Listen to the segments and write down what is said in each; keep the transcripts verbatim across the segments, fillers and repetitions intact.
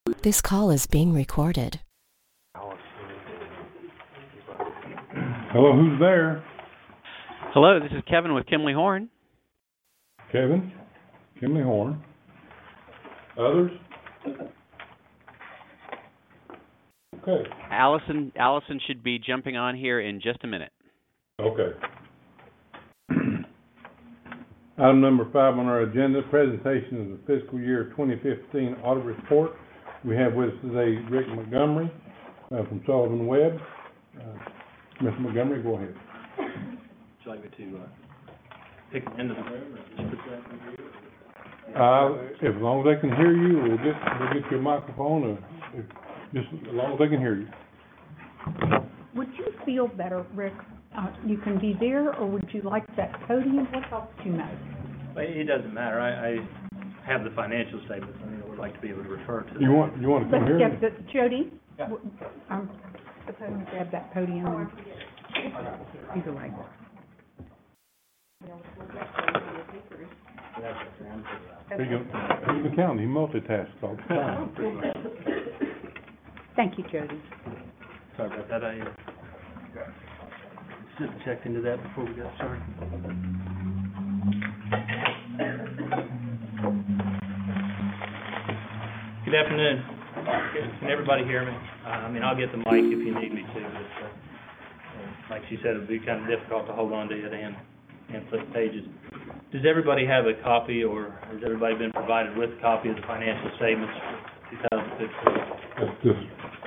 This call is being recorded. Hello, who's there? Hello, this is Kevin with Kimley Horn. Kevin, Kimley Horn. Others? Okay. Allison, Allison should be jumping on here in just a minute. Okay. Item number five on our agenda, presentation of the fiscal year twenty fifteen audit report. We have with us today Rick Montgomery uh, from Sullivan Webb. Uh, Mister Montgomery, go ahead. Would you like me to uh, pick the end of the room or just put that in the Uh, if, as long as they can hear you, we'll get, we'll get your microphone, or if, just as long as they can hear you. Would you feel better, Rick, uh, you can be there, or would you like that podium? What helps you most? Well, it doesn't matter. I, I have the financial statements. I mean, I would like to be able to refer to them. You want, you want to come Let's here? get the, Jody? Yeah. w- Um, suppose we grab that podium and, either way. He can, he can count, he multitasks all the time. Thank you, Jody. Sorry about that. I uh, should have checked into that before we got started. Good afternoon. Can everybody hear me? Uh, I mean, I'll get the mic if you need me to, but uh, like she said, it would be kind of difficult to hold on to it and, and flip pages. Does everybody have a copy, or has everybody been provided with a copy of the financial statements for two thousand fifteen? That's just,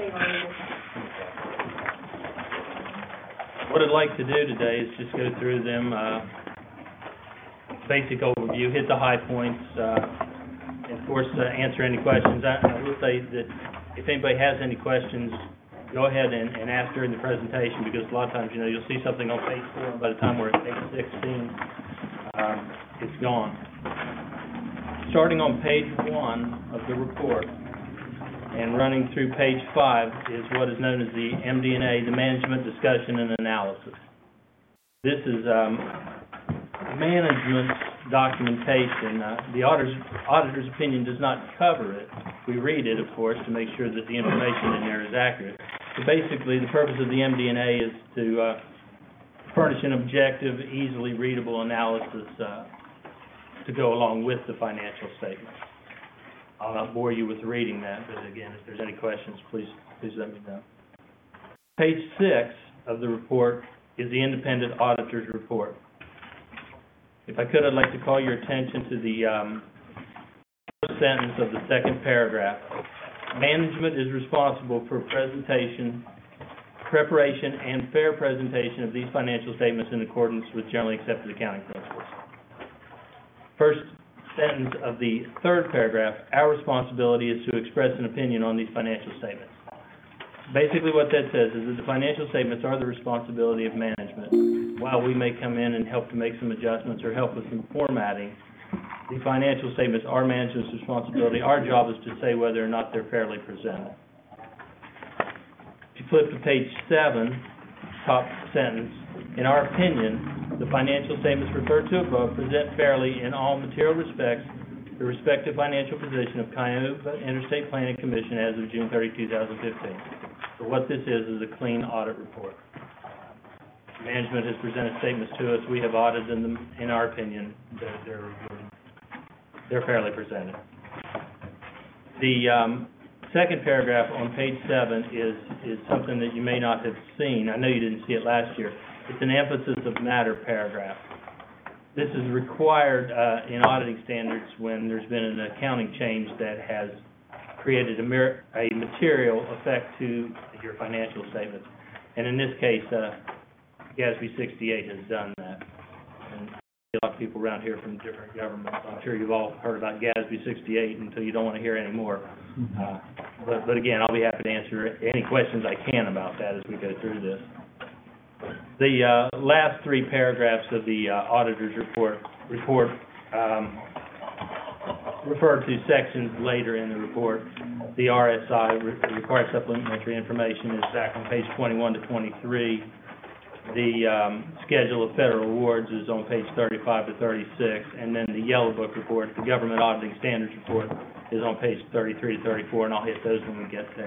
What I'd like to do today is just go through them, uh, basic overview, hit the high points, uh, and of course, uh, answer any questions. I, I will say that if anybody has any questions, go ahead and, and ask during the presentation, because a lot of times, you know, you'll see something on page four, and by the time we're at page sixteen, um, it's gone. Starting on page one of the report and running through page five is what is known as the M D and A, the Management Discussion and Analysis. This is um, management documentation. Uh, the auditor's, auditor's opinion does not cover it. We read it, of course, to make sure that the information in there is accurate. But basically, the purpose of the M D and A is to uh, furnish an objective, easily readable analysis uh, to go along with the financial statement. I'll not bore you with reading that, but again, if there's any questions, please, please let me know. Page six of the report is the independent auditor's report. If I could, I'd like to call your attention to the um, first sentence of the second paragraph. Management is responsible for presentation, preparation, and fair presentation of these financial statements in accordance with generally accepted accounting principles. First sentence of the third paragraph, our responsibility is to express an opinion on these financial statements. Basically what that says is that the financial statements are the responsibility of management. While we may come in and help to make some adjustments or help with some formatting, the financial statements are management's responsibility. Our job is to say whether or not they're fairly presented. If you flip to page seven, top sentence, in our opinion, the financial statements referred to above present fairly in all material respects the respective financial position of Cayuga Interstate Planning Commission as of June thirtieth, two thousand fifteen. So what this is is a clean audit report. Management has presented statements to us. We have audited them. In our opinion, they're, they're, they're fairly presented. The um, second paragraph on page seven is, is something that you may not have seen. I know you didn't see it last year. It's an emphasis of matter paragraph. This is required uh, in auditing standards when there's been an accounting change that has created a, mer- a material effect to your financial statements. And in this case, uh, G A S B sixty-eight has done that. And a lot of people around here from different governments, I'm sure you've all heard about G A S B sixty-eight until you don't want to hear any more. Uh, but, but again, I'll be happy to answer any questions I can about that as we go through this. The uh, last three paragraphs of the uh, auditor's report report um, refer to sections later in the report. The R S I, re- required supplementary information, is back on page twenty-one to twenty-three. The um, schedule of federal awards is on page thirty-five to thirty-six, and then the Yellow Book report, the Government Auditing Standards report, is on page thirty-three to thirty-four, and I'll hit those when we get there.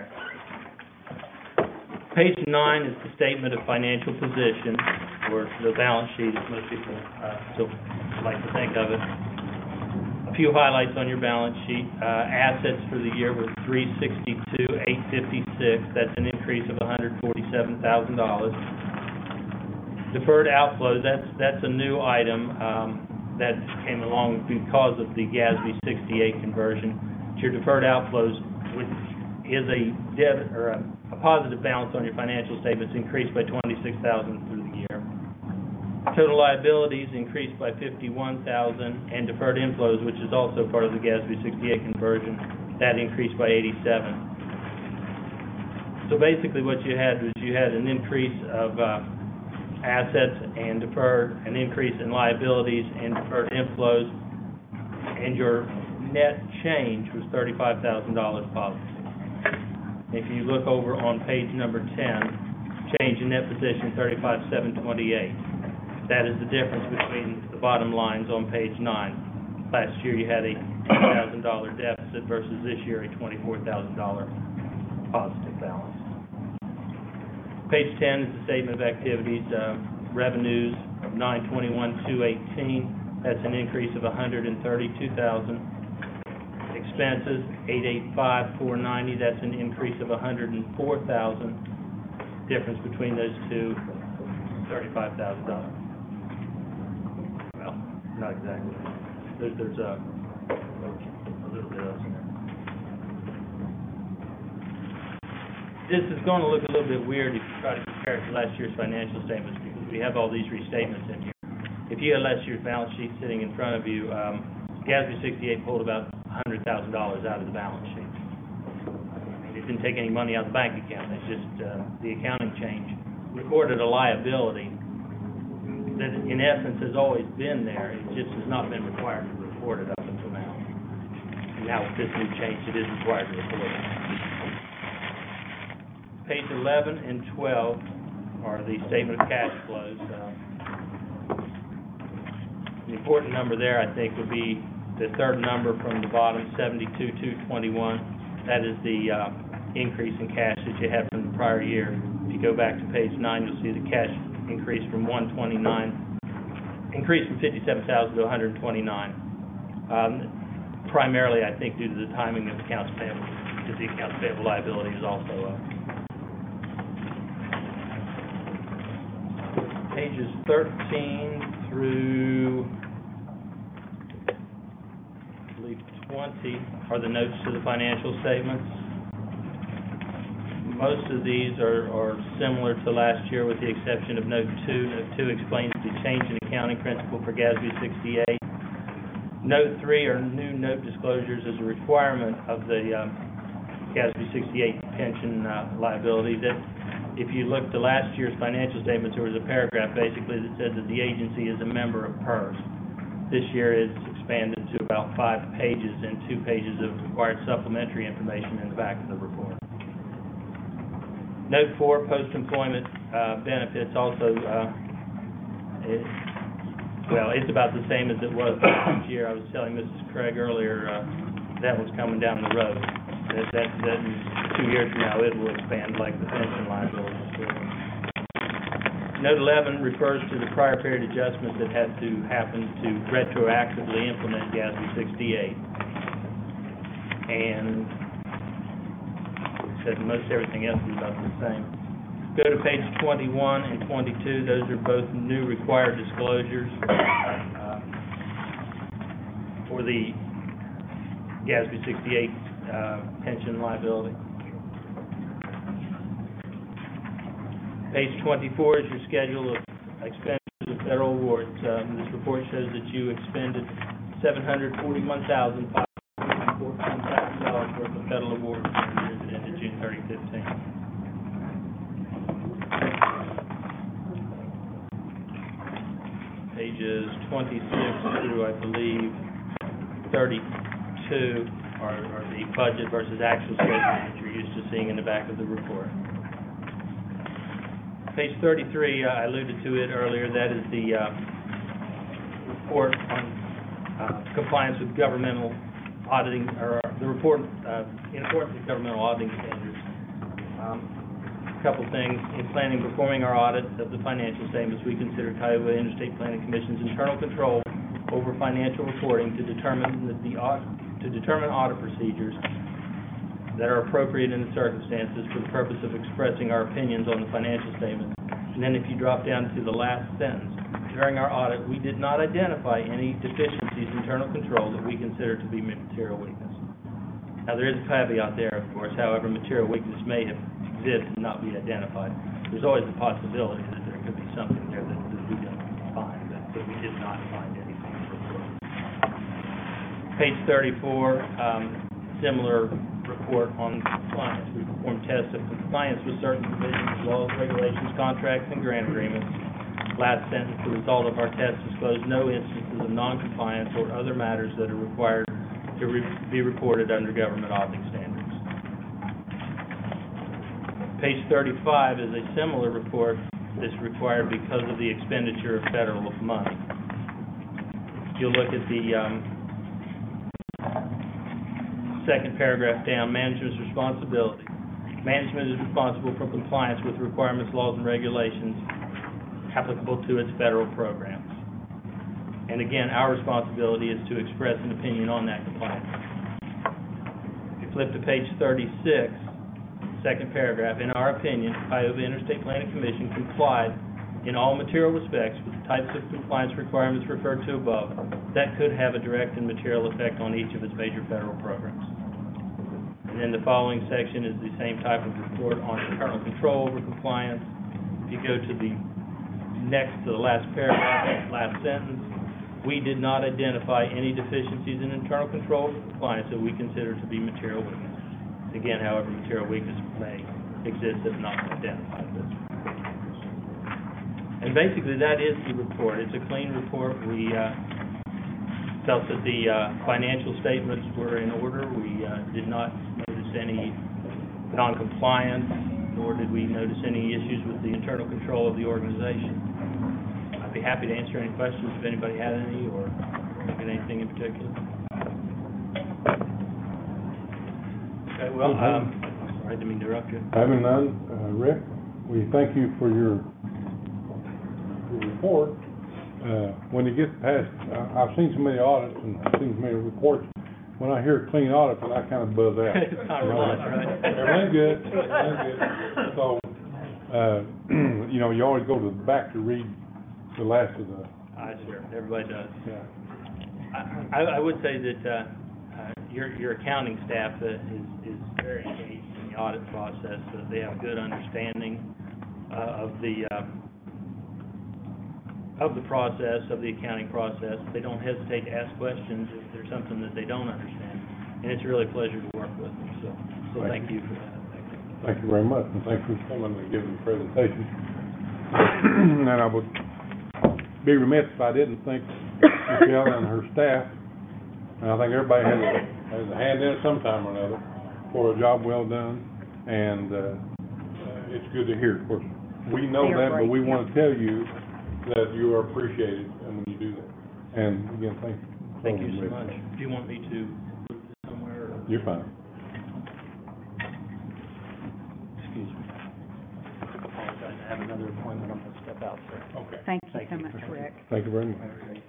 Page nine is the statement of financial position, or the balance sheet, as most people uh, still like to think of it. A few highlights on your balance sheet. Uh, assets for the year were three sixty-two, eight fifty-six. That's an increase of one hundred forty-seven thousand dollars. Deferred outflows, that's that's a new item um, that came along because of the G A S B sixty-eight conversion. Your deferred outflows, which is a debit or a, a positive balance on your financial statements, increased by twenty-six thousand dollars through the year. Total liabilities increased by fifty-one thousand dollars, and deferred inflows, which is also part of the G A S B sixty-eight conversion, that increased by eighty-seven. So basically, what you had was you had an increase of uh, assets and deferred, an increase in liabilities and deferred inflows, and your net change was thirty-five thousand dollars positive. If you look over on page number ten, change in net position thirty-five thousand seven hundred twenty-eight. That is the difference between the bottom lines on page nine. Last year you had a ten thousand dollars deficit versus this year a twenty-four thousand dollars positive balance. Page ten is the statement of activities. Uh, revenues of nine twenty-one two eighteen. That's an increase of one hundred thirty-two thousand dollars. Expenses eight eighty-five four ninety. That's an increase of one hundred four thousand dollars. Difference between those two, thirty-five thousand dollars. Well, not exactly. There's, there's a, a little bit else in there. This is going to look a little bit weird if you try to compare it to last year's financial statements, because we have all these restatements in here. If you had last year's balance sheet sitting in front of you, um, G A S B sixty-eight pulled about one hundred thousand dollars out of the balance sheet. I mean, it didn't take any money out of the bank account. It's just uh, the accounting change recorded a liability that, in essence, has always been there. It just has not been required to report it up until now. And now with this new change, it is required to report it. Page eleven and twelve are the statement of cash flows. Uh, the important number there, I think, would be the third number from the bottom, seventy-two two twenty-one. That is the uh, increase in cash that you had from the prior year. If you go back to page nine, you'll see the cash increase from one twenty-nine, increased from fifty-seven thousand to one hundred twenty-nine. Um, primarily, I think, due to the timing of accounts payable, because the accounts payable liability is also up. Pages thirteen through, I believe, twenty are the notes to the financial statements. Most of these are, are similar to last year, with the exception of note two. Note two explains the change in accounting principle for G A S B sixty-eight. Note three are new note disclosures as a requirement of the um, G A S B sixty-eight pension uh, liability. That, if you look to last year's financial statements, there was a paragraph basically that said that the agency is a member of PERS. This year it's expanded to about five pages and two pages of required supplementary information in the back of the report. Note four, post-employment uh, benefits also, uh, it, well, it's about the same as it was last year. I was telling Missus Craig earlier, uh, that was coming down the road. That, that, that in two years from now, it will expand like the pension liabilities will. Note eleven refers to the prior period adjustment that had to happen to retroactively implement G A S B sixty-eight. And said most everything else is about the same. Go to page twenty-one and twenty-two. Those are both new required disclosures uh, for the G A S B sixty-eight uh, pension liability. Page twenty-four is your schedule of expenditures of federal awards. Um, this report shows that you expended seven hundred forty-one thousand five hundred fourteen dollars worth of federal awards for the year that ended June thirtieth, fifteen. Pages twenty-six through, I believe, thirty-two are, are the budget versus actual schedules that you're used to seeing in the back of the report. Page thirty-three, uh, I alluded to it earlier, that is the uh, report on uh, compliance with governmental auditing or the report, uh, in accordance with governmental auditing standards. Um, a couple things. In planning, performing our audit of the financial statements, we consider Cuyahoga Interstate Planning Commission's internal control over financial reporting to determine that the audit, to determine audit procedures that are appropriate in the circumstances for the purpose of expressing our opinions on the financial statements. And then if you drop down to the last sentence, during our audit, we did not identify any deficiencies in internal control that we consider to be material weakness. Now, there is a caveat there, of course. However, material weakness may have exist and not be identified. There's always the possibility that there could be something there that, that we didn't find, but, but we did not find anything. Page thirty-four, um, similar report on compliance. We performed tests of compliance with certain provisions, laws, regulations, contracts, and grant agreements. Last sentence, the result of our test disclosed no instances of non-compliance or other matters that are required to re be reported under government auditing standards. Page thirty-five is a similar report that's required because of the expenditure of federal money. If you look at the um, second paragraph down, management's responsibility. Management is responsible for compliance with requirements, laws, and regulations applicable to its federal programs. And again, our responsibility is to express an opinion on that compliance. If you flip to page thirty-six, second paragraph, in our opinion, Cuyahoga Interstate Planning Commission complied in all material respects with the types of compliance requirements referred to above that could have a direct and material effect on each of its major federal programs. And then the following section is the same type of report on internal control over compliance. If you go to the next to the last paragraph, last sentence, we did not identify any deficiencies in internal control over compliance that we consider to be material weakness. Again, however, material weakness may exist if not identified. And basically, that is the report. It's a clean report. We uh, felt that the uh, financial statements were in order. We uh, did not notice any non-compliance, nor did we notice any issues with the internal control of the organization. I'd be happy to answer any questions if anybody had any, or look at anything in particular. Okay, well, um, I'm sorry, I didn't mean to interrupt you. Having none, uh, Rick, we thank you for your, your report. Uh, when you get past, uh, I've seen so many audits and I've seen so many reports. When I hear clean audit, then I kind of buzz out. It's not You know, right, right? Everything good, everything good. So, uh, you know, you always go to the back to read the last of the. I sure, everybody does. Yeah. I, I, I would say that, uh, uh, your, your accounting staff uh, is, is very engaged in the audit process, so they have a good understanding, uh, of the, um, of the process, of the accounting process. They don't hesitate to ask questions if there's something that they don't understand. And it's really a pleasure to work with them, so, so Thank thank you for that. Thank you. Thank you very much, and thanks for coming and giving the presentation. And I would be remiss if I didn't thank Michelle and her staff, and I think everybody has a, has a hand in it sometime or another, for a job well done, and, uh, uh, it's good to hear. Of course, we know They are that, but great, we yeah. want to tell you that you are appreciated when you do that. And again, thank you. Thank you so much. Do you want me to put this somewhere, or? You're fine. Excuse me. I apologize, I have another appointment, I'm gonna step out, sir. Okay. Thank you Thank so you. much, Rick. Thank you very much.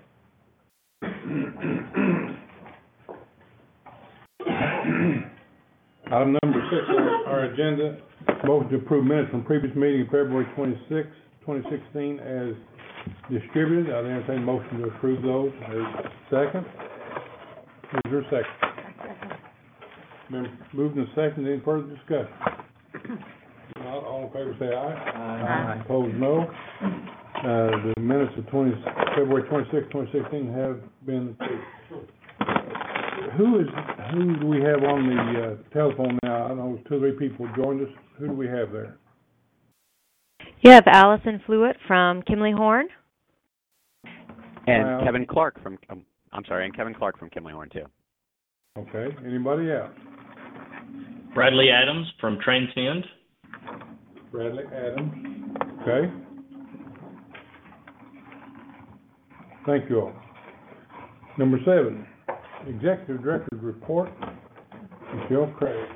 Item number six on our agenda, motion to approve minutes from previous meeting of February twenty-sixth, twenty sixteen as distributed. I'll entertain a motion to approve those. There's a second. Is there a second? Been moved and seconded. Any further discussion? If not, all in favor say aye. Aye. Opposed, no. Uh, the minutes of twenty, February twenty-sixth, twenty sixteen have been approved. Who is, who do we have on the, uh, telephone now? I know two or three people joined us. Who do we have there? You have Allison Flewitt from Kimley Horn. And Wow. Kevin Clark from, um, I'm sorry, and Kevin Clark from Kimley Horn, too. Okay, anybody else? Bradley Adams from Transcend. Bradley Adams, okay. Thank you all. Number seven, Executive Director's Report. Michelle Craig.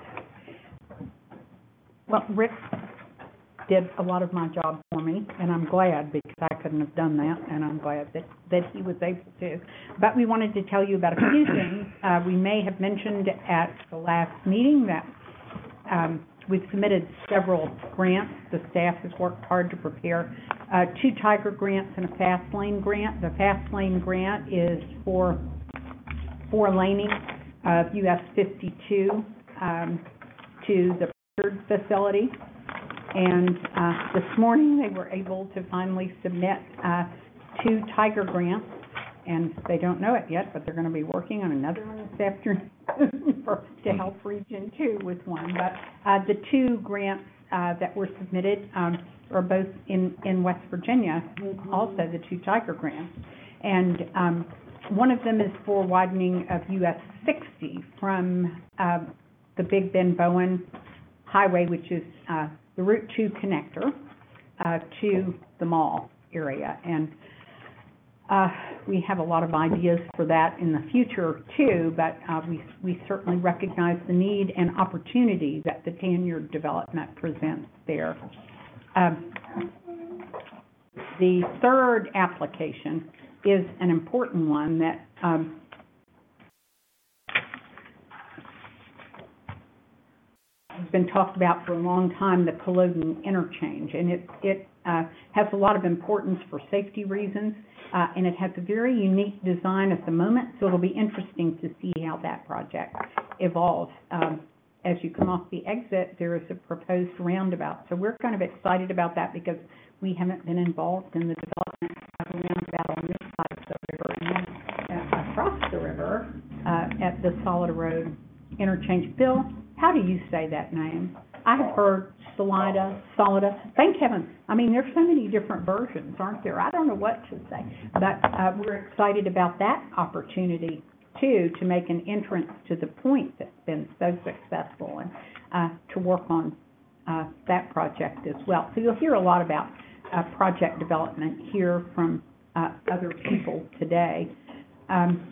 Well, Rick did a lot of my job for me, and I'm glad because I couldn't have done that, and I'm glad that, that he was able to. But we wanted to tell you about a few things. Uh, we may have mentioned at the last meeting that um, we've submitted several grants. The staff has worked hard to prepare uh, two Tiger grants and a Fast Lane grant. The Fast Lane grant is for four laning of U S fifty-two um, to the facility, and uh, this morning they were able to finally submit uh, two Tiger grants, and they don't know it yet, but they're going to be working on another one this afternoon for, to help Region two with one. But uh, the two grants uh, that were submitted um, are both in, in West Virginia, also the two Tiger grants, and um, one of them is for widening of U S sixty from uh, the Big Bend Bowen Highway, which is uh, the Route two connector, uh, to the mall area. And uh, we have a lot of ideas for that in the future, too, but uh, we, we certainly recognize the need and opportunity that the Tanyard development presents there. Um, the third application is an important one that um, has been talked about for a long time, the Culloden interchange, and it, it uh, has a lot of importance for safety reasons, uh, and it has a very unique design at the moment, so it'll be interesting to see how that project evolves. Um, as you come off the exit, there is a proposed roundabout, so we're kind of excited about that because we haven't been involved in the development of a roundabout on this side of the river, and then uh, across the river uh, at the Solid Road interchange. Bill, how do you say that name? I have heard Salida, Solida. Thank heaven. I mean, there's so many different versions, aren't there? I don't know what to say. But uh, we're excited about that opportunity, too, to make an entrance to the point that's been so successful and uh, to work on uh, that project as well. So you'll hear a lot about uh, project development here from uh, other people today. Um,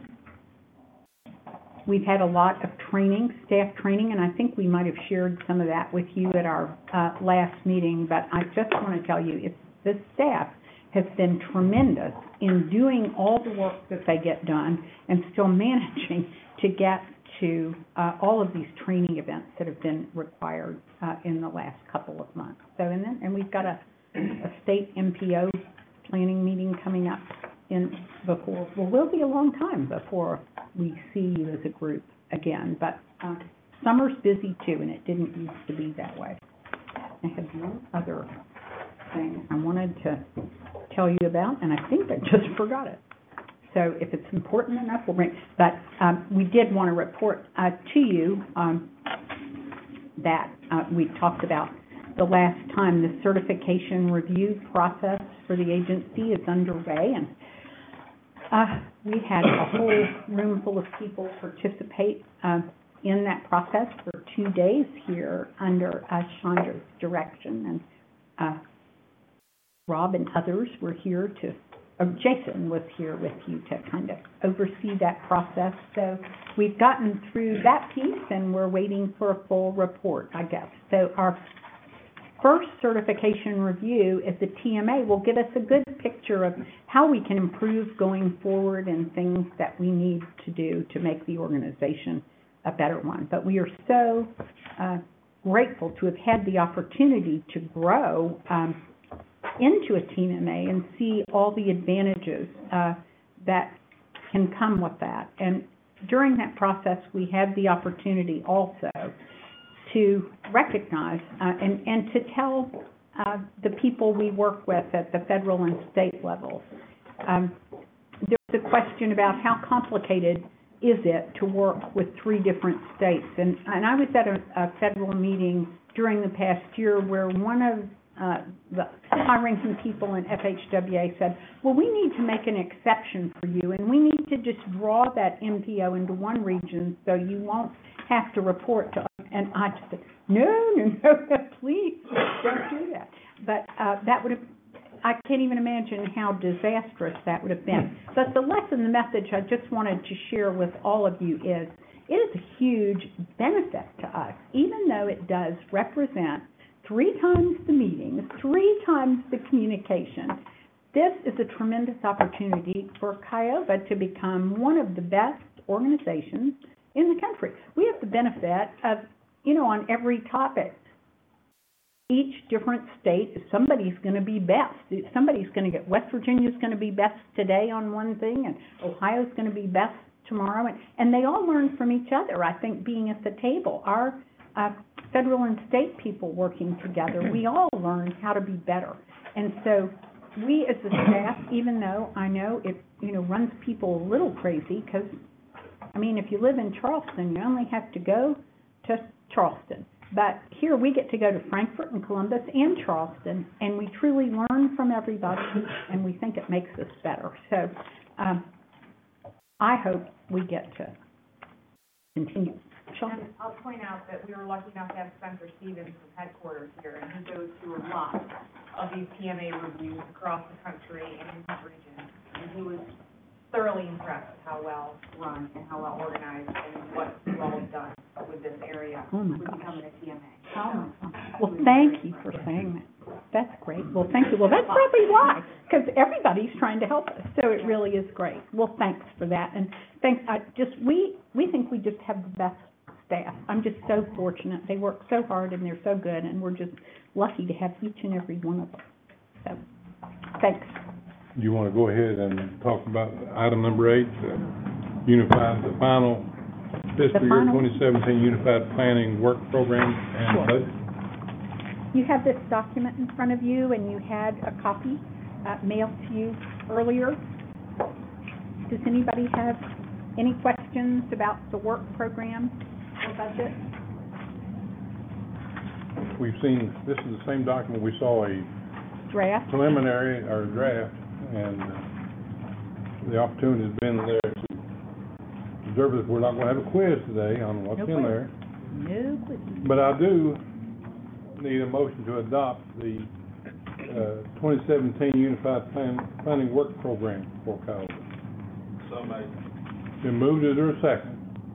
We've had a lot of training, staff training, and I think we might have shared some of that with you at our uh, last meeting, but I just want to tell you, it's, the staff has been tremendous in doing all the work that they get done and still managing to get to uh, all of these training events that have been required uh, in the last couple of months. So, and then, and we've got a, a state M P O planning meeting coming up in before, well, will be a long time before we see you as a group again, but uh, summer's busy too, and it didn't used to be that way. I had one other thing I wanted to tell you about, and I think I just forgot it. So if it's important enough, we'll bring it. But um, we did want to report uh, to you um, that uh, we talked about the last time. The certification review process for the agency is underway, and Uh, we had a whole room full of people participate uh, in that process for two days here under uh, Chandra's direction, and uh, Rob and others were here to, or Jason was here with you to kind of oversee that process. So we've gotten through that piece, and we're waiting for a full report, I guess. So our first certification review at the T M A will give us a good picture of how we can improve going forward and things that we need to do to make the organization a better one. But we are so uh, grateful to have had the opportunity to grow um, into a T M A and see all the advantages uh, that can come with that. And during that process, we had the opportunity also to recognize uh, and, and to tell uh, the people we work with at the federal and state levels. Um, there was a question about how complicated is it to work with three different states. And, and I was at a, a federal meeting during the past year where one of uh, the high-ranking people in F H W A said, well, we need to make an exception for you, and we need to just draw that M P O into one region so you won't have to report to us. And I just said, no, no, no, please don't do that. But uh, that would have, I can't even imagine how disastrous that would have been. But the lesson, the message I just wanted to share with all of you is, it is a huge benefit to us, even though it does represent three times the meetings, three times the communication. This is a tremendous opportunity for Kiowa to become one of the best organizations in the country. We have the benefit of, you know, on every topic, each different state, somebody's going to be best. Somebody's going to get, West Virginia's going to be best today on one thing, and Ohio's going to be best tomorrow, and, and they all learn from each other. I think being at the table, our uh, federal and state people working together, we all learn how to be better. And so we as a staff, even though I know it, you know, runs people a little crazy, because, I mean, if you live in Charleston, you only have to go to Charleston. But here we get to go to Frankfort and Columbus and Charleston, and we truly learn from everybody, and we think it makes us better. So um, I hope we get to continue. Sean? And I'll point out that we were lucky enough to have Spencer Stevens from headquarters here, and he goes through a lot of these P M A reviews across the country and in his region, and he was thoroughly impressed with how well run and how well organized and what you all have done with this area Oh my with gosh. becoming a T M A. Oh, well, thank you for saying that. That's great. Well, thank you. Well, that's probably why, because everybody's trying to help us, so it really is great. Well, thanks for that, and thanks. I just we we think we just have the best staff. I'm just so fortunate. They work so hard and they're so good, and we're just lucky to have each and every one of them. So, thanks. Do you want to go ahead and talk about item number eight, uh, unified, the final fiscal The year final- twenty seventeen Unified Planning Work Program and Sure. budget? You have this document in front of you, and you had a copy uh, mailed to you earlier. Does anybody have any questions about the work program or budget? We've seen, this is the same document, we saw a Draft? preliminary or draft, and uh, the opportunity has been there to observe it. We're not going to have a quiz today on what's No in quiz. there, No, please. but I do need a motion to adopt the uh, twenty seventeen Unified Plan, Planning Work Program for Kiowa. So made. Been moved, is there a second?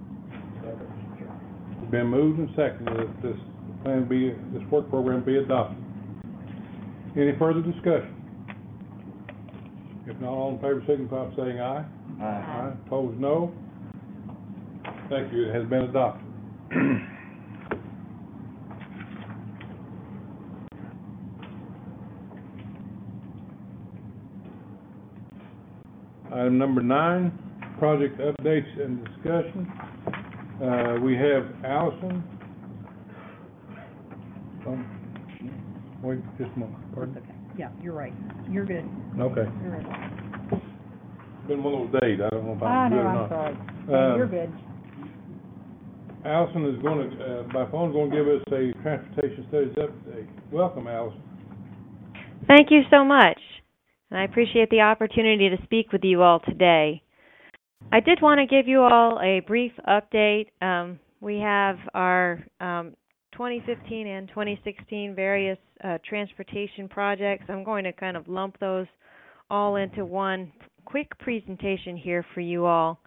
Been moved and seconded that this plan be, this work program be adopted. Any further discussion? If not, all in favor, signify by saying aye. Aye. Opposed, no. Thank you, it has been adopted. Item number nine, project updates and discussion. Uh, we have Allison. Um, Wait just a moment, pardon? Okay. Yeah, you're right. You're good. Okay. You're right. Been one of those days, I don't know if I I'm know, good or I'm not. sorry. Yeah, Um, you're good. Allison is going to, uh, by phone, going to give us a transportation studies update. Welcome, Allison. Thank you so much, and I appreciate the opportunity to speak with you all today. I did want to give you all a brief update. Um, we have our um, twenty fifteen and twenty sixteen various uh, transportation projects. I'm going to kind of lump those all into one quick presentation here for you all.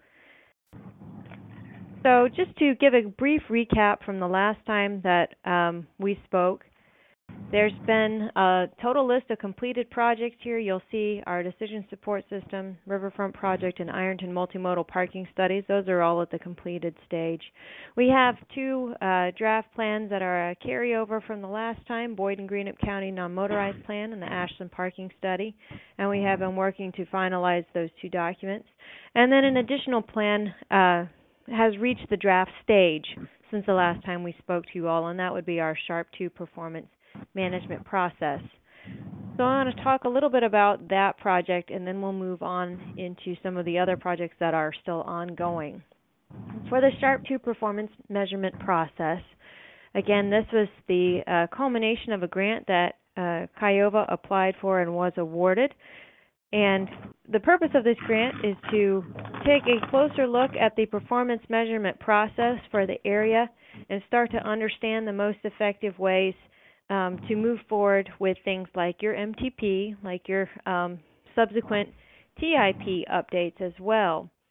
So just to give a brief recap from the last time that um, we spoke, there's been a total list of completed projects here. You'll see our decision support system, Riverfront project, and Ironton multimodal parking studies. Those are all at the completed stage. We have two uh, draft plans that are a carryover from the last time, Boyd and Greenup County non-motorized plan and the Ashland parking study. And we have been working to finalize those two documents. And then an additional plan uh, has reached the draft stage since the last time we spoke to you all, and that would be our SHARP two performance management process. So I want to talk a little bit about that project, and then we'll move on into some of the other projects that are still ongoing. For the SHARP two performance measurement process, again, this was the uh, culmination of a grant that uh, Kiowa applied for and was awarded. And the purpose of this grant is to take a closer look at the performance measurement process for the area and start to understand the most effective ways um, to move forward with things like your M T P, like your um, subsequent T I P updates as well.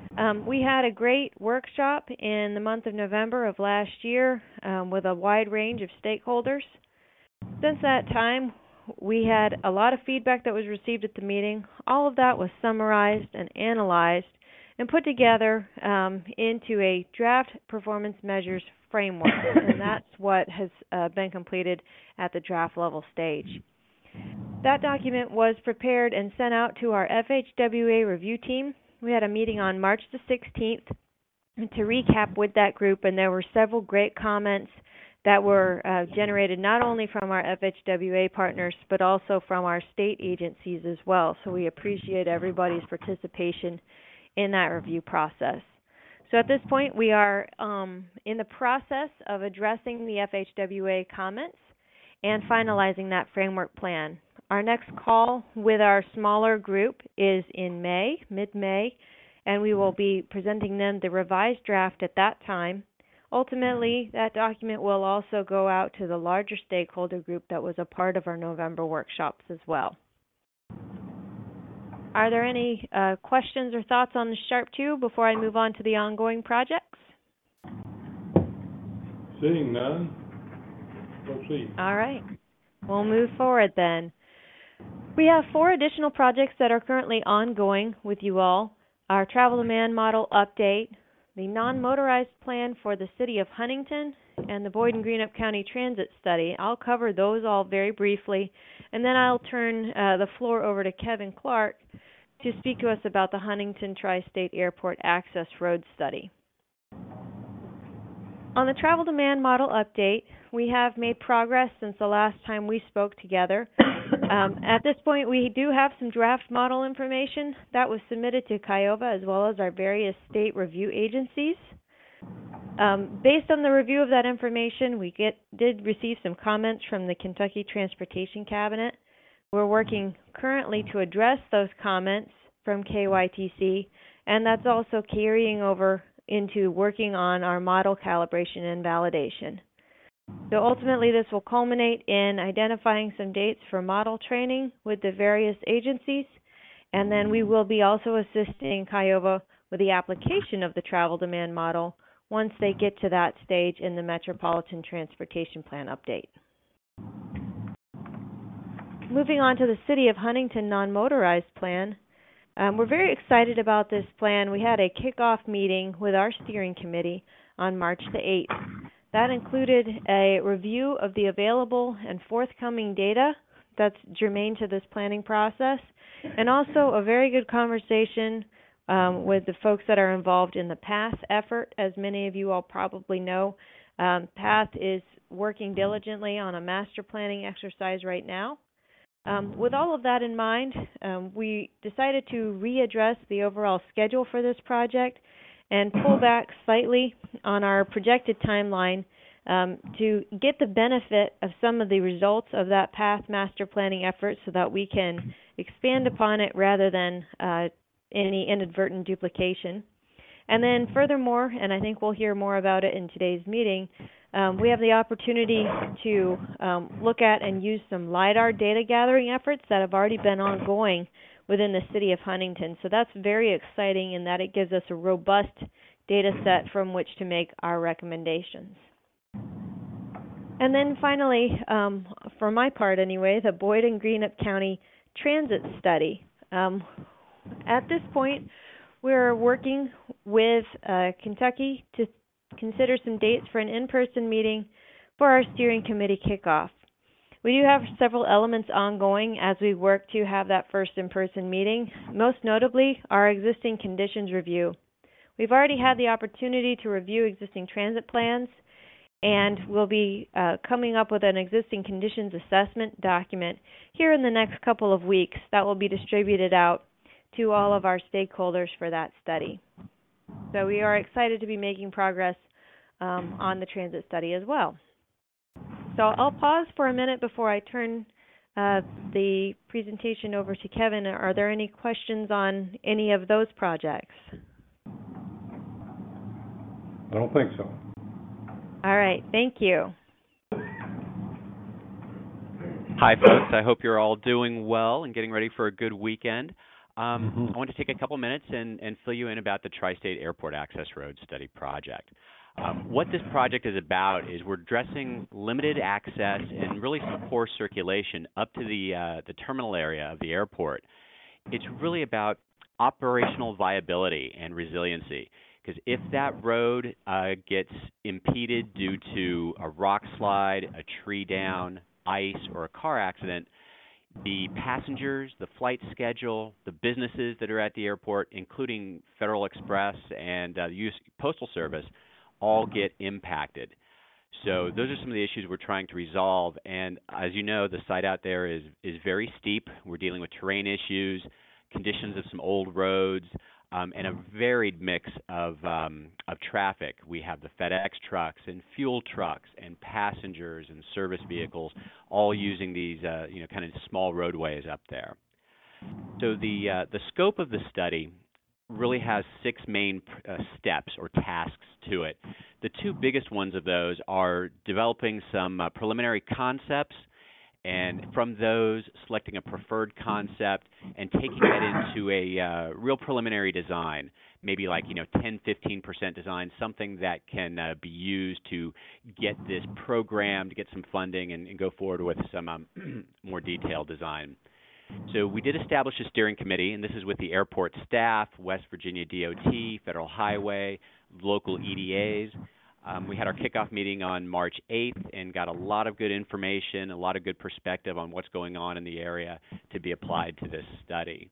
Um, we had a great workshop in the month of November of last year um, with a wide range of stakeholders. Since that time, we had a lot of feedback that was received at the meeting. All of that was summarized and analyzed and put together um, into a draft performance measures framework, and that's what has uh, been completed at the draft level stage. That document was prepared and sent out to our F H W A review team. We had a meeting on March the sixteenth to recap with that group, and there were several great comments that were uh, generated not only from our F H W A partners, but also from our state agencies as well. So we appreciate everybody's participation in that review process. So at this point, we are um, in the process of addressing the F H W A comments and finalizing that framework plan. Our next call with our smaller group is in May, mid-May, and we will be presenting them the revised draft at that time. Ultimately, that document will also go out to the larger stakeholder group that was a part of our November workshops as well. Are there any uh, questions or thoughts on the SHARP two before I move on to the ongoing projects? Seeing none, proceed. All right. We'll move forward then. We have four additional projects that are currently ongoing with you all. Our travel demand model update, the non-motorized plan for the city of Huntington, and the Boyd and Greenup County Transit Study. I'll cover those all very briefly, and then I'll turn uh, the floor over to Kevin Clark to speak to us about the Huntington Tri-State Airport Access Road Study. On the travel demand model update, we have made progress since the last time we spoke together. Um, at this point, we do have some draft model information that was submitted to Kiowa as well as our various state review agencies. Um, based on the review of that information, we get, did receive some comments from the Kentucky Transportation Cabinet. We're working currently to address those comments from K Y T C, and that's also carrying over into working on our model calibration and validation. So ultimately, this will culminate in identifying some dates for model training with the various agencies, and then we will be also assisting Kiowa with the application of the travel demand model once they get to that stage in the Metropolitan Transportation Plan update. Moving on to the City of Huntington non-motorized plan, um, we're very excited about this plan. We had a kickoff meeting with our steering committee on March the eighth. That included a review of the available and forthcoming data that's germane to this planning process, and also a very good conversation um, with the folks that are involved in the PATH effort. As many of you all probably know, um, PATH is working diligently on a master planning exercise right now. Um, with all of that in mind, um, we decided to readdress the overall schedule for this project and pull back slightly on our projected timeline um, to get the benefit of some of the results of that PATH master planning effort so that we can expand upon it rather than uh, any inadvertent duplication. And then furthermore, and I think we'll hear more about it in today's meeting, um, we have the opportunity to um, look at and use some LiDAR data gathering efforts that have already been ongoing within the city of Huntington. So that's very exciting in that it gives us a robust data set from which to make our recommendations. And then finally, um, for my part anyway, the Boyd and Greenup County Transit Study. Um, at this point, we're working with uh, Kentucky to consider some dates for an in-person meeting for our steering committee kickoff. We do have several elements ongoing as we work to have that first in-person meeting, most notably our existing conditions review. We've already had the opportunity to review existing transit plans, and we'll be uh, coming up with an existing conditions assessment document here in the next couple of weeks that will be distributed out to all of our stakeholders for that study. So we are excited to be making progress um, on the transit study as well. So I'll pause for a minute before I turn uh, the presentation over to Kevin. Are there any questions on any of those projects? I don't think so. All right, thank you. Hi, folks. I hope you're all doing well and getting ready for a good weekend. Um, Mhm. I want to take a couple minutes and, and fill you in about the Tri-State Airport Access Road Study Project. Um, what this project is about is we're addressing limited access and really some poor circulation up to the uh, the terminal area of the airport. It's really about operational viability and resiliency. Because if that road uh, gets impeded due to a rock slide, a tree down, ice, or a car accident, the passengers, the flight schedule, the businesses that are at the airport, including Federal Express and uh, the U S Postal Service, all get impacted. So those are some of the issues we're trying to resolve. And as you know, the site out there is, is very steep. We're dealing with terrain issues, conditions of some old roads, um, and a varied mix of, um, of traffic. We have the FedEx trucks and fuel trucks and passengers and service vehicles all using these uh, you know, kind of small roadways up there. So the, uh, the scope of the study really has six main uh, steps or tasks to it. The two biggest ones of those are developing some uh, preliminary concepts, and from those, selecting a preferred concept and taking that into a uh, real preliminary design, maybe like, you know, ten, fifteen percent design, something that can uh, be used to get this program, to get some funding and, and go forward with some um, more detailed design. So we did establish a steering committee, and this is with the airport staff, West Virginia D O T, Federal Highway, local E D As. Um, we had our kickoff meeting on March eighth and got a lot of good information, a lot of good perspective on what's going on in the area to be applied to this study.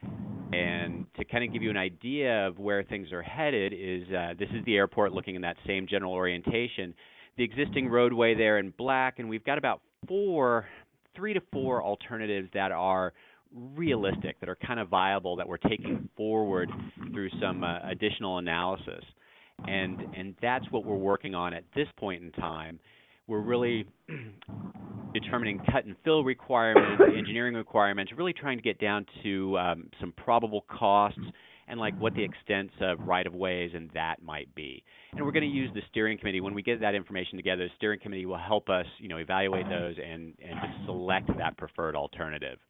And to kind of give you an idea of where things are headed is uh, this is the airport looking in that same general orientation. The existing roadway there in black, and we've got about four, three to four alternatives that are realistic, that are kind of viable, that we're taking forward through some uh, additional analysis. And and that's what we're working on at this point in time. We're really determining cut and fill requirements, engineering requirements, really trying to get down to um, some probable costs and like what the extents of right-of-ways and that might be. And we're going to use the steering committee. When we get that information together, the steering committee will help us, you know, evaluate those and, and just select that preferred alternative.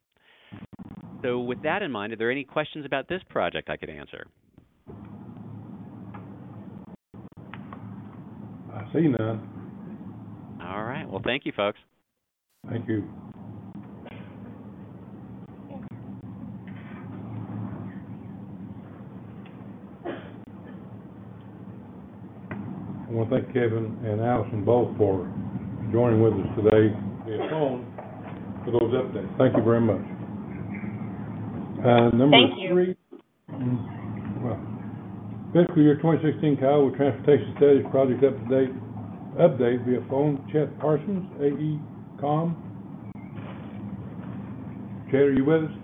So with that in mind, are there any questions about this project I could answer? I see none. All right. Well, thank you, folks. Thank you. I want to thank Kevin and Allison both for joining with us today via phone for those updates. Thank you very much. Uh, number Thank you. three, mm, well, fiscal year twenty sixteen Kiowa Transportation Studies Project Update update via phone. Chet Parsons, A E Com. Chet, are you with us?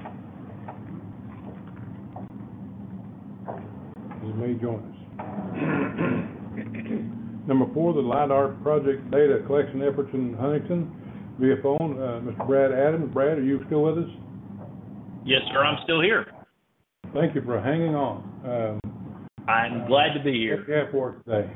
You may join us. Number four, the LIDAR project data collection efforts in Huntington via phone. Uh, Mister Brad Adams. Brad, are you still with us? Yes, sir, I'm still here. Thank you for hanging on. Um, I'm glad to be What here. do you have for us today?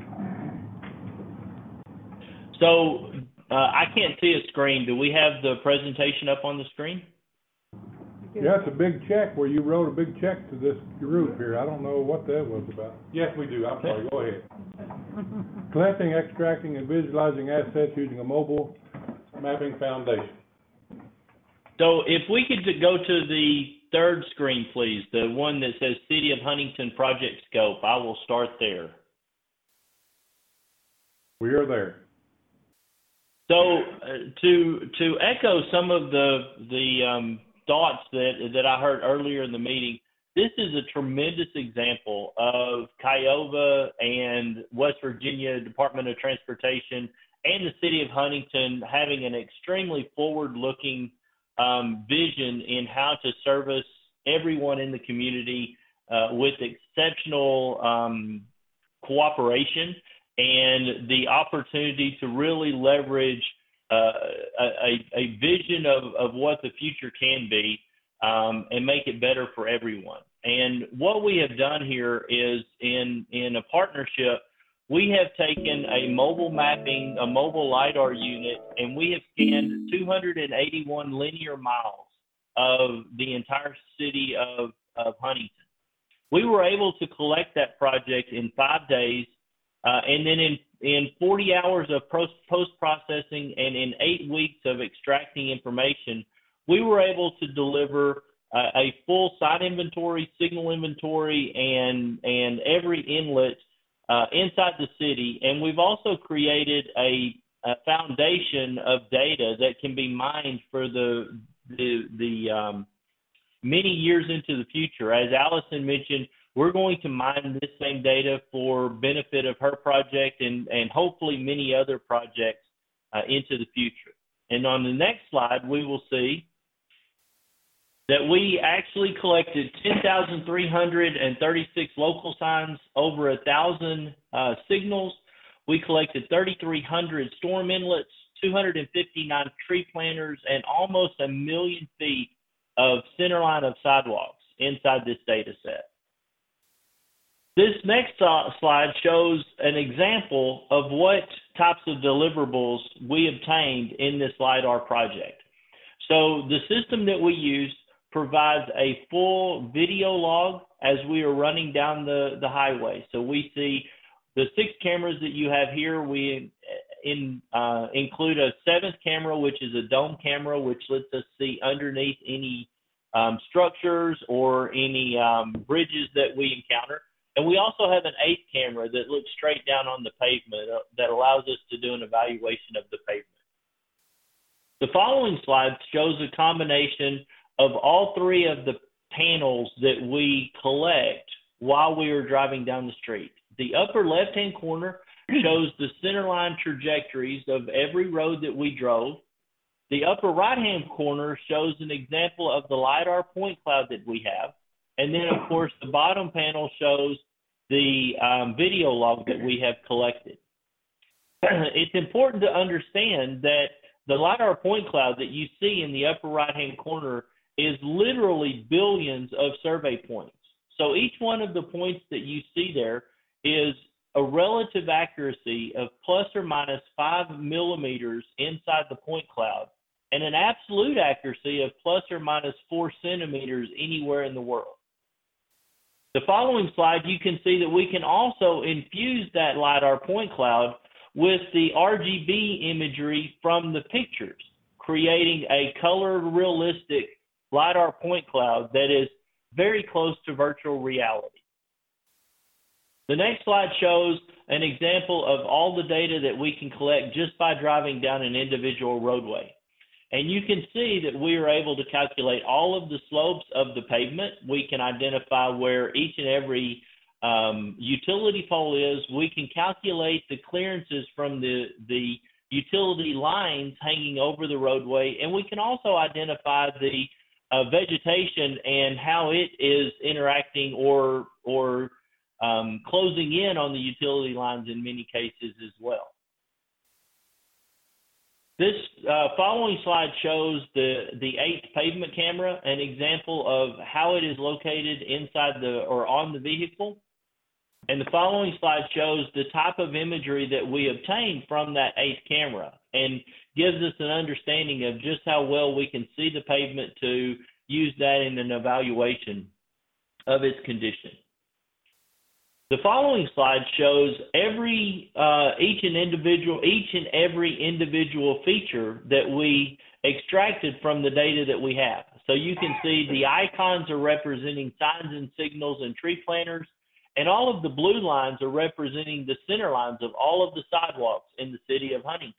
So uh, I can't see a screen. Do we have the presentation up on the screen? Yeah, it's a big check where you wrote a big check to this group here. I don't know what that was about. Yes, we do. I'm sorry. Go ahead. Collecting, extracting, and visualizing assets using a mobile mapping foundation. So if we could go to the third screen, please, the one that says City of Huntington Project Scope, I will start there. We are there. So uh, to to echo some of the the um, thoughts that that I heard earlier in the meeting, this is a tremendous example of Kiowa and West Virginia Department of Transportation and the City of Huntington having an extremely forward-looking um, vision in how to service everyone in the community uh, with exceptional um, cooperation and the opportunity to really leverage uh, a, a vision of, of what the future can be um, and make it better for everyone. And what we have done here is in, in a partnership, we have taken a mobile mapping, a mobile LIDAR unit, and we have scanned two hundred eighty-one linear miles of the entire city of, of Huntington. We were able to collect that project in five days, uh, and then in, in forty hours of post-processing and in eight weeks of extracting information, we were able to deliver uh, a full site inventory, signal inventory, and, and every inlet uh, inside the city. And we've also created a, a foundation of data that can be mined for the the, the um, many years into the future. As Allison mentioned, we're going to mine this same data for benefit of her project and, and hopefully many other projects uh, into the future. And on the next slide, we will see that we actually collected ten thousand three hundred thirty-six local signs, over one thousand uh, signals. We collected thirty-three hundred storm inlets, two hundred fifty-nine tree planters, and almost a million feet of centerline of sidewalks inside this data set. This next uh, slide shows an example of what types of deliverables we obtained in this LiDAR project. So the system that we used provides a full video log as we are running down the, the highway. So we see the six cameras that you have here. We in, uh, include a seventh camera, which is a dome camera, which lets us see underneath any um, structures or any um, bridges that we encounter. And we also have an eighth camera that looks straight down on the pavement uh, that allows us to do an evaluation of the pavement. The following slide shows a combination of all three of the panels that we collect while we are driving down the street. The upper left-hand corner shows the centerline trajectories of every road that we drove. The upper right-hand corner shows an example of the LiDAR point cloud that we have. And then, of course, the bottom panel shows the um, video log that we have collected. It's important to understand that the LiDAR point cloud that you see in the upper right-hand corner is literally billions of survey points. So each one of the points that you see there is a relative accuracy of plus or minus five millimeters inside the point cloud, and an absolute accuracy of plus or minus four centimeters anywhere in the world. The following slide, you can see that we can also infuse that LiDAR point cloud with the R G B imagery from the pictures, creating a color realistic LiDAR point cloud that is very close to virtual reality. The next slide shows an example of all the data that we can collect just by driving down an individual roadway. And you can see that we are able to calculate all of the slopes of the pavement. We can identify where each and every um, utility pole is. We can calculate the clearances from the, the utility lines hanging over the roadway. And we can also identify the uh, vegetation and how it is interacting or, or um, closing in on the utility lines in many cases as well. This uh, following slide shows the, the eighth pavement camera, an example of how it is located inside the or on the vehicle. And the following slide shows the type of imagery that we obtained from that eighth camera and gives us an understanding of just how well we can see the pavement to use that in an evaluation of its condition. The following slide shows every uh, each and individual each and every individual feature that we extracted from the data that we have. So you can see the icons are representing signs and signals and tree planters, and all of the blue lines are representing the center lines of all of the sidewalks in the city of Huntington.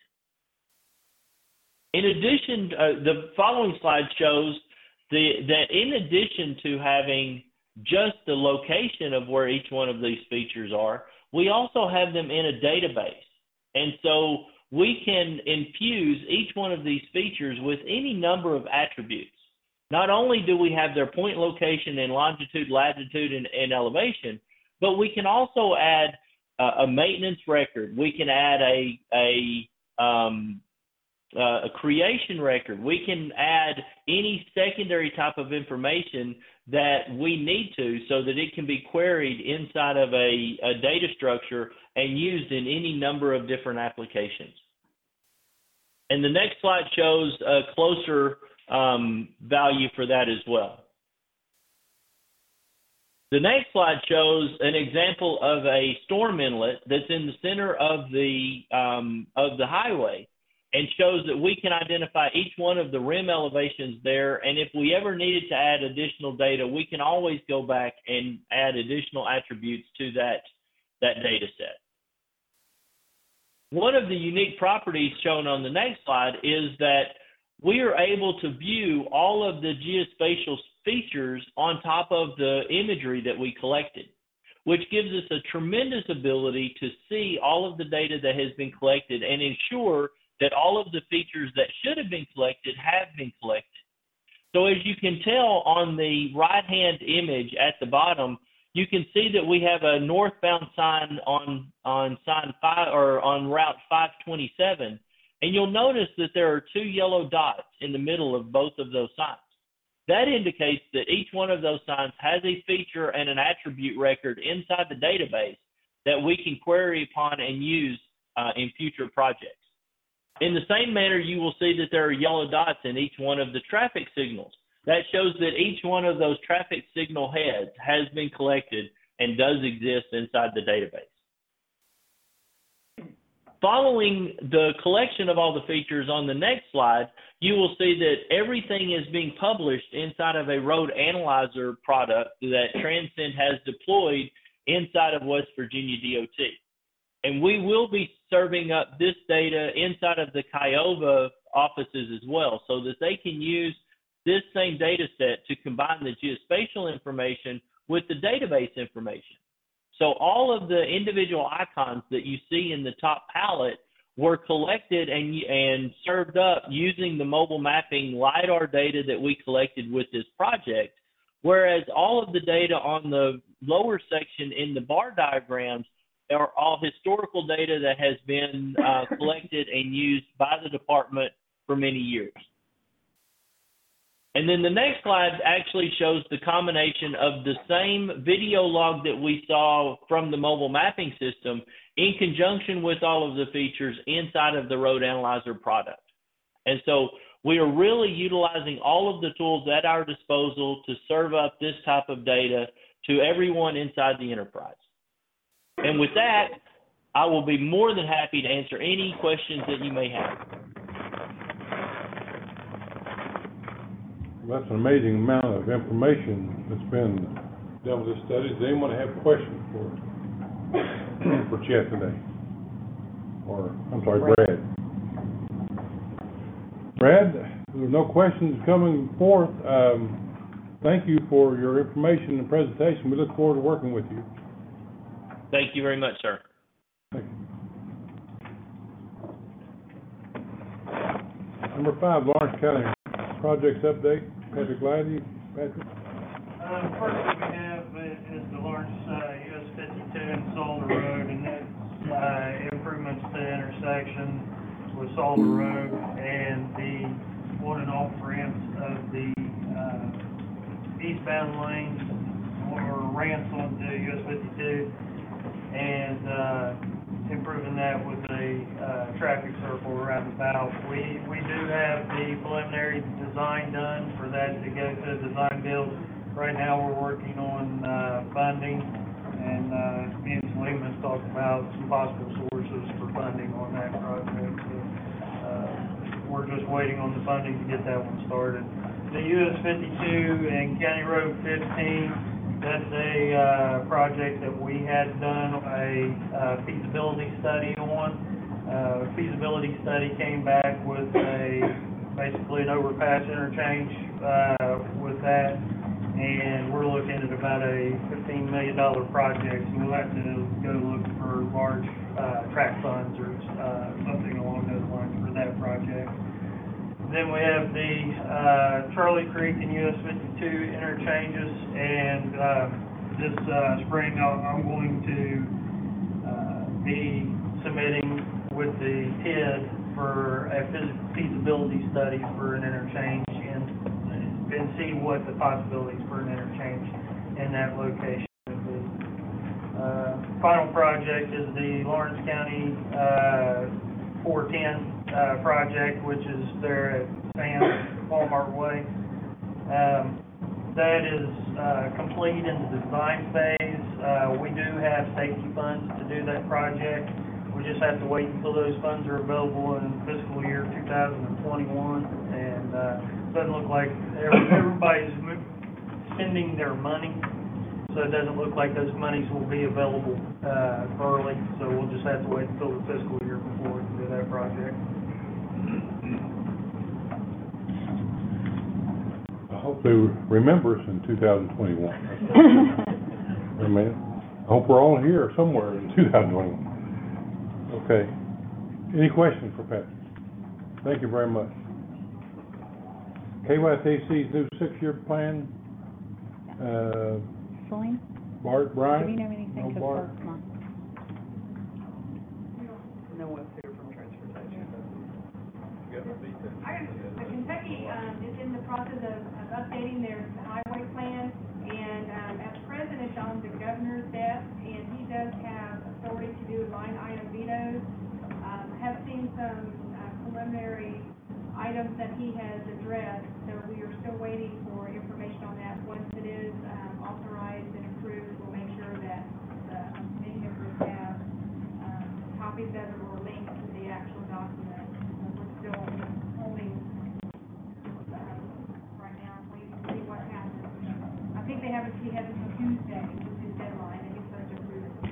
In addition, uh, the following slide shows the, that in addition to having just the location of where each one of these features are, we also have them in a database. And so we can infuse each one of these features with any number of attributes. Not only do we have their point location and longitude, latitude, and, and elevation, but we can also add uh, a maintenance record. We can add a, a, um, uh, a creation record. We can add any secondary type of information that we need to so that it can be queried inside of a, a data structure and used in any number of different applications. And the next slide shows a closer um, value for that as well. The next slide shows an example of a storm inlet that's in the center of the um, of the highway, and shows that we can identify each one of the rim elevations there, and if we ever needed to add additional data, we can always go back and add additional attributes to that, that data set. One of the unique properties shown on the next slide is that we are able to view all of the geospatial features on top of the imagery that we collected, which gives us a tremendous ability to see all of the data that has been collected and ensure that all of the features that should have been collected have been collected. So as you can tell on the right-hand image at the bottom, you can see that we have a northbound sign on, on sign five or on Route five twenty-seven, and you'll notice that there are two yellow dots in the middle of both of those signs. That indicates that each one of those signs has a feature and an attribute record inside the database that we can query upon and use uh, in future projects. In the same manner, you will see that there are yellow dots in each one of the traffic signals. That shows that each one of those traffic signal heads has been collected and does exist inside the database. Following the collection of all the features on the next slide, you will see that everything is being published inside of a road analyzer product that Transcend has deployed inside of West Virginia D O T. And we will be serving up this data inside of the Kiowa offices as well, so that they can use this same data set to combine the geospatial information with the database information. So all of the individual icons that you see in the top palette were collected and, and served up using the mobile mapping LiDAR data that we collected with this project, whereas all of the data on the lower section in the bar diagrams are all historical data that has been uh, collected and used by the department for many years. And then the next slide actually shows the combination of the same video log that we saw from the mobile mapping system in conjunction with all of the features inside of the Road Analyzer product. And so we are really utilizing all of the tools at our disposal to serve up this type of data to everyone inside the enterprise. And with that, I will be more than happy to answer any questions that you may have. Well, that's an amazing amount of information that's been done with this study. Does anyone have questions for for Chet today? Or, I'm sorry, Brad. Brad, there's no questions coming forth. Um, thank you for your information and presentation. We look forward to working with you. Thank you very much, sir. Thank you. Number five, Lawrence County Projects Update. Patrick Glidey. Patrick? Uh, first thing we have is the Lawrence uh, U S fifty-two and Solder Road, and that's uh, improvements to the intersection with Solder Road and the on and off ramps of the uh, eastbound lanes or ramps onto U S fifty-two, and uh, improving that with a uh, traffic circle roundabout. We we do have the preliminary design done for that to go to design build. Right now we're working on uh, funding, and uh, me and Selena's talked about some possible sources for funding on that project. So, uh, we're just waiting on the funding to get that one started. The U S fifty-two and County Road fifteen, that's a uh, project that we had done a uh, feasibility study on. Uh, feasibility study came back with a basically an overpass interchange uh, with that, and we're looking at about a fifteen million dollar project. So we'll have to go look for large uh, tract funds or uh, something along those lines for that project. Then we have the uh, Charlie Creek and U S fifty-two interchanges, and uh, this uh, spring I'll, I'm going to uh, be submitting with the T I D for a feasibility study for an interchange and, and see what the possibilities for an interchange in that location would be. Uh, final project is the Lawrence County uh, four ten uh, project, which is there at Sam's Walmart Way. Um, that is, uh, complete in the design phase. Uh, we do have safety funds to do that project. We just have to wait until those funds are available in fiscal year two thousand twenty-one, and, uh, doesn't look like every- everybody's mo- spending their money, so it doesn't look like those monies will be available, uh, early, so we'll just have to wait until the fiscal year before we can do that project. I hope they remember us in two thousand twenty-one. I mean, I hope we're all here somewhere in two thousand twenty-one. Okay. Any questions for Patrick? Thank you very much. K Y T C's new six-year plan, uh, Celine, Bart, do Brian? we know anything? No, 'Cause Bart. we're- come on. No one's here from transportation. I, the Kentucky, um, is in the process of, of updating their highway plan, and, um, at present, it's on the governor's desk, and he does have authority to do line item vetoes. Um, have seen some, uh, preliminary items that he has addressed, so we are still waiting for information on that. Once it is, um, authorized and approved, we'll make sure that the committee members have, um, copies of it or links to the actual document. So we're still holding, um, right now, waiting to see what happens. I think they have, he has until Tuesday, which is his deadline, and he's supposed to approve it.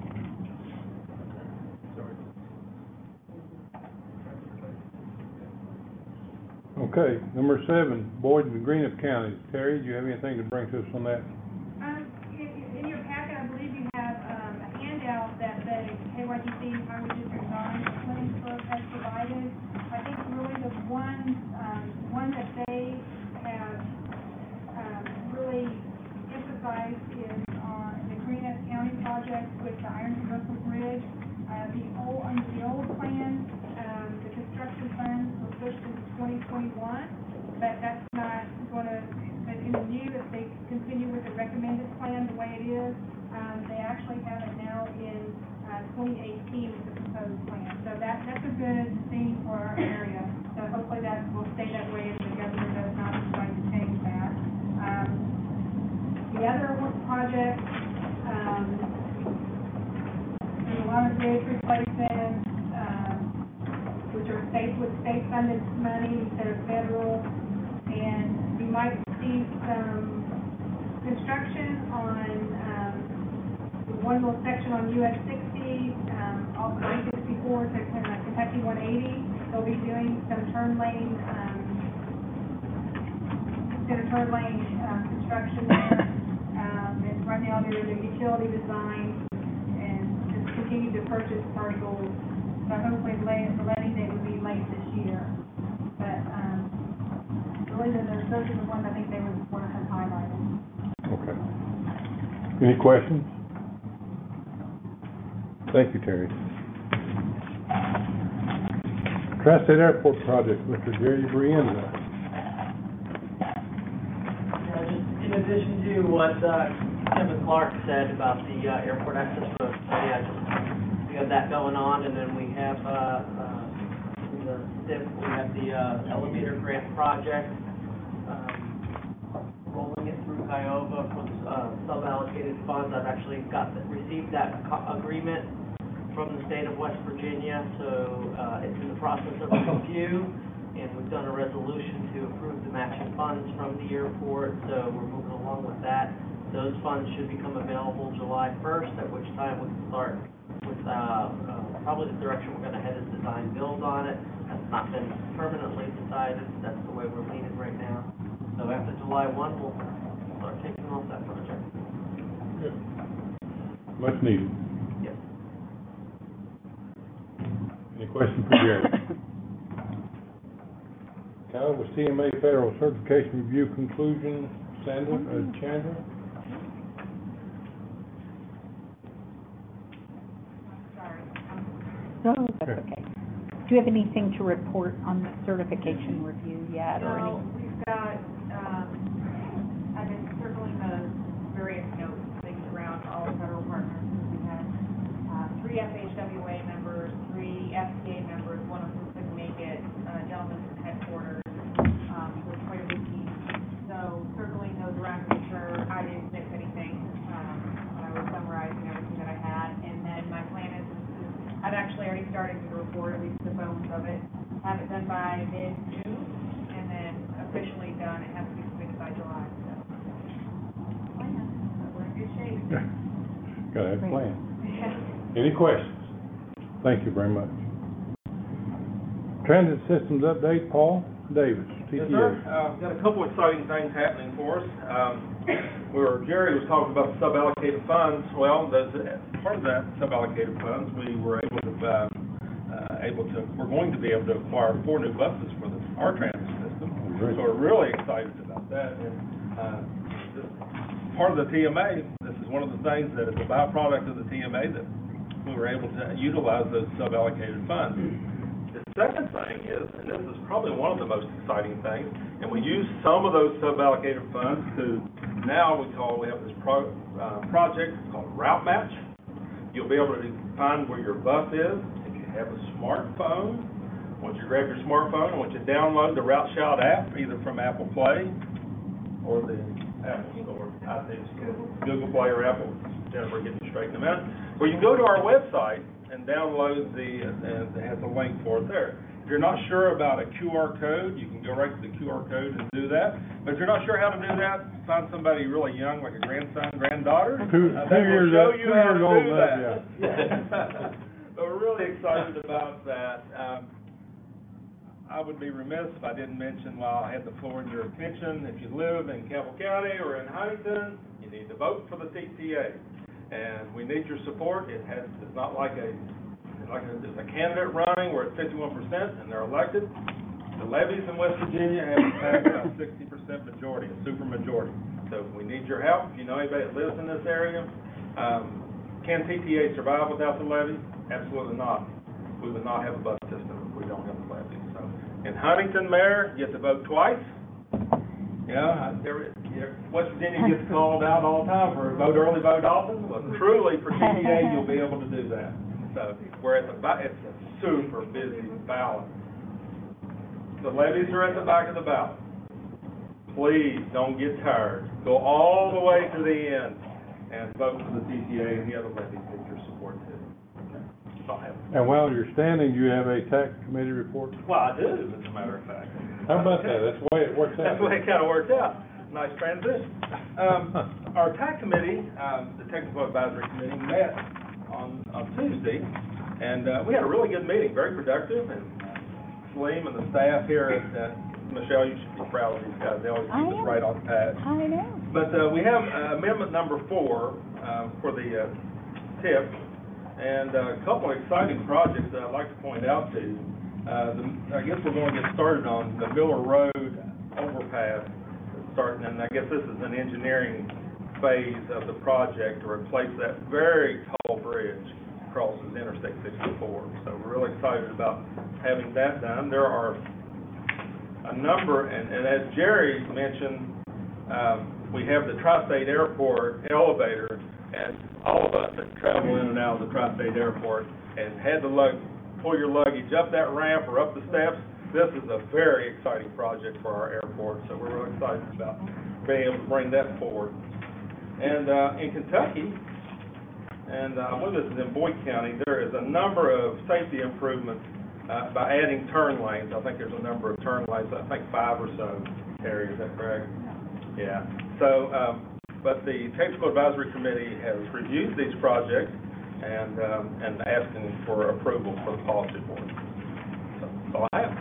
Okay, number seven, Boyd and Greenup counties. Terry, do you have anything to bring to us on that? Um, in, in your packet, I believe you have, um, a handout that the K Y T C Highway District nine Planning Clerk has provided. I think really the one, um, one that they have, um, really emphasized is on the Greenup County project with the Ironton Russell Bridge. Uh, the old, under the old plan, um, the construction funds were pushed into twenty twenty-one, but that's not gonna, but in the new, if they continue with the recommended plan the way it is, um, they actually have it now in, uh, twenty eighteen with the proposed plan. So that, that's a good thing for our area. So hopefully that will stay that way if the governor does not decide to change that. Um, the other one project, um, there's a lot of bridge replacements, um, which are state, with state-funded money instead of federal, and we might see some construction on, um, one little section on U S sixty, um, off of I sixty-four to uh, Kentucky one eighty. They'll be doing some turn lane, um, center turn lane, um, construction there. Um, and right now they're in the utility design and just continue to purchase parcels. So hopefully the lay- the letting date would be late this year. But, um, really, those are, those are the ones I think they would want to have highlighted. Okay. Any questions? Thank you, Terry. Tri-State Airport Project, Mister Jerry Brienza. Yeah, just in addition to what uh, Kevin Clark said about the uh, airport access road study, I just, we have that going on, and then we have, uh, uh, in the S I P, we have the uh, elevator grant project, um, rolling it through Kiowa for uh, sub-allocated funds. I've actually got, received that co- agreement from the state of West Virginia, so uh, it's in the process of review, and we've done a resolution to approve the matching funds from the airport, so we're moving along with that. Those funds should become available July first, at which time we can start with uh, uh, probably the direction we're going to head is design build on it. That's not been permanently decided, that's the way we're leaning right now. So after July first, we'll start kicking off that project. Good. Much needed. Yes. Any questions for Jerry? Kyle, with C M A Federal Certification Review conclusion, Sandra, uh, Chandra? Sorry. No, that's okay. Do you have anything to report on the certification review yet, or No, any? we've got, um, I've been circling the various notes, things around all the federal partners. We have, uh, three three F H W A members, three F T A members, one of whom couldn't make it, a gentleman from headquarters, um, was quite a big team. So circling those around to make sure I didn't miss anything, um, when I was summarizing everything that I had. And then my plan is, is I've actually already started the report, at least the bones of it, have it done by mid-June, and then officially done, it has to be submitted by July, so. Plan, so we're in good shape. Gotta have a plan. Any questions? Thank you very much. Transit Systems Update, Paul Davis, T T A. Yes, sir. Uh, got a couple exciting things happening for us. Um, we were, Jerry was talking about the sub-allocated funds. Well, the, the, part of that sub-allocated funds, we were able to, uh, uh, able to, we're going to be able to acquire four new buses for the, our transit system. Great. So we're really excited about that. And, uh, this, part of the T M A, this is one of the things that is a byproduct of the T M A that we were able to utilize those sub-allocated funds. The second thing is, and this is probably one of the most exciting things, and we use some of those sub-allocated funds to, now we call, we have this pro, uh, project called Route Match. You'll be able to find where your bus is. If you have a smartphone, once you grab your smartphone, I want you to download the Route Shout app, either from Apple Play or the Apple Store, iTunes, Google Play or Apple. Jennifer, get me straightened them out. Or you can go to our website and download the, uh, it has a link for it there. If you're not sure about a Q R code, you can go right to the Q R code and do that. But if you're not sure how to do that, find somebody really young, like a grandson, granddaughter. Two, uh, two that will years show old, you two how to years old, do that, that. yeah. But we're really excited about that. Um, I would be remiss if I didn't mention, while I had the floor in your attention, if you live in Campbell County or in Huntington, you need to vote for the T T A. And we need your support. It has, it's not like a, like a, there's a candidate running where it's fifty-one percent and they're elected. The levies in West Virginia have passed about sixty percent majority, a super majority. So we need your help. If you know anybody that lives in this area, um, can T T A survive without the levy? Absolutely not. We would not have a bus system if we don't have the levy. So in Huntington, Mayor, you have to vote twice. Yeah, there, there, West Virginia gets called out all the time for vote early, vote often. Well, truly, for T T A, you'll be able to do that. So we're at the back, it's a super busy ballot. The levies are at the back of the ballot. Please don't get tired. Go all the way to the end and vote for the T T A and the other levies that your support too. Okay. That's all I have. And while you're standing, you have a tax committee report? Well, I do, as a matter of fact. How about that? That's the way it works out. That's the way it kind of worked out. Nice transition. Um, our TAC committee, um, the Technical Advisory Committee, met on, on Tuesday, and uh, we had a really good meeting, very productive, and uh, Saleem and the staff here at, uh, Michelle, you should be proud of these guys. They always keep us right on task. I know. But uh, we have uh, amendment number four um, for the uh, T I P, and uh, a couple of exciting projects that I'd like to point out to you. Uh, the, I guess we're going to get started on the Miller Road overpass, starting, and I guess this is an engineering phase of the project to replace that very tall bridge crosses Interstate sixty-four. So we're really excited about having that done. There are a number, and, and as Jerry mentioned, um, we have the Tri-State Airport elevator, and all of us that travel in and out of the Tri-State Airport and had to lug, pull your luggage up that ramp or up the steps. This is a very exciting project for our airport, so we're really excited about being able to bring that forward. And uh, in Kentucky, and uh, I believe this is in Boyd County, there is a number of safety improvements uh, by adding turn lanes. I think there's a number of turn lanes, I think five or so. Terry, is that correct? Yeah. So, um, but the Technical Advisory Committee has reviewed these projects and um, and asking for approval for the policy board. So that's all I have.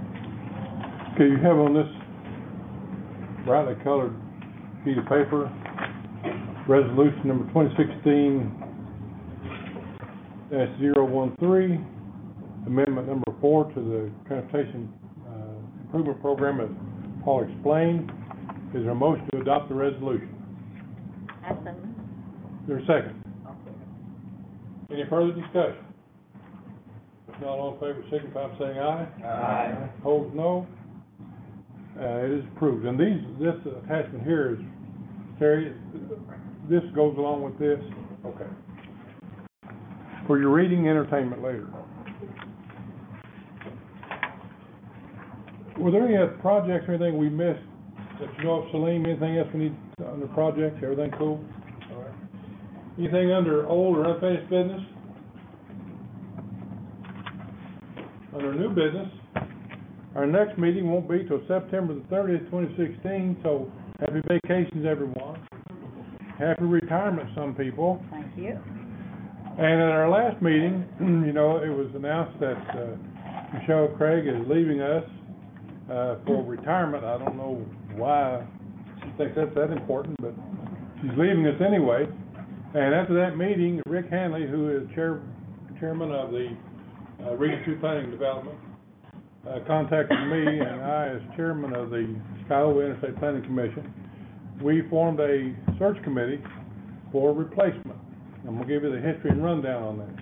Okay, you have on this brightly colored sheet of paper, resolution number twenty sixteen dash zero one three, amendment number four to the Transportation uh, Improvement Program, as Paul explained. Is there a motion to adopt the resolution? Awesome. Is there a second? Any further discussion? If not, all in favor, signify by saying aye. Aye. Opposed, no. Uh, it is approved. And these, this attachment here is, Terry, this goes along with this? Okay. for your reading and entertainment later. Were there any other projects or anything we missed that you know of, Salim? Anything else we need under projects? Everything cool? All right. Anything under old or unfinished business? Under new business, our next meeting won't be till September the thirtieth, twenty sixteen, so happy vacations, everyone. Happy retirement, some people. Thank you. And at our last meeting, you know, it was announced that uh, Michelle Craig is leaving us uh, for retirement. I don't know why she thinks that's that important, but she's leaving us anyway. And after that meeting, Rick Hanley, who is chair, chairman of the uh, Region two Planning Development, uh, contacted me, and I, as chairman of the Cuyahoga Interstate Planning Commission, we formed a search committee for replacement. I'm going to give you the history and rundown on this.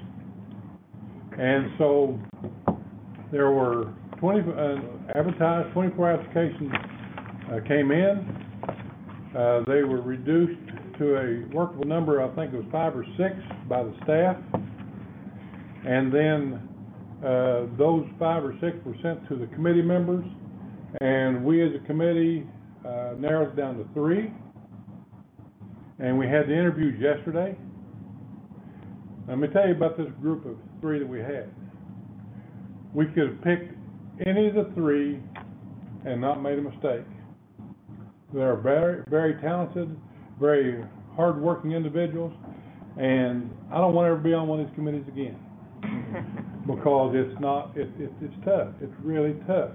And so there were twenty, uh, advertised, twenty-four applications uh, came in. Uh, they were reduced to a workable number, I think it was five or six by the staff. And then uh, those five or six were sent to the committee members. And we as a committee uh, narrowed it down to three. And we had the interviews yesterday. Let me tell you about this group of three that we had. We could have picked any of the three and not made a mistake. They're very, very talented, very hard-working individuals, and I don't want to ever be on one of these committees again because it's not, it, it, it's tough. It's really tough.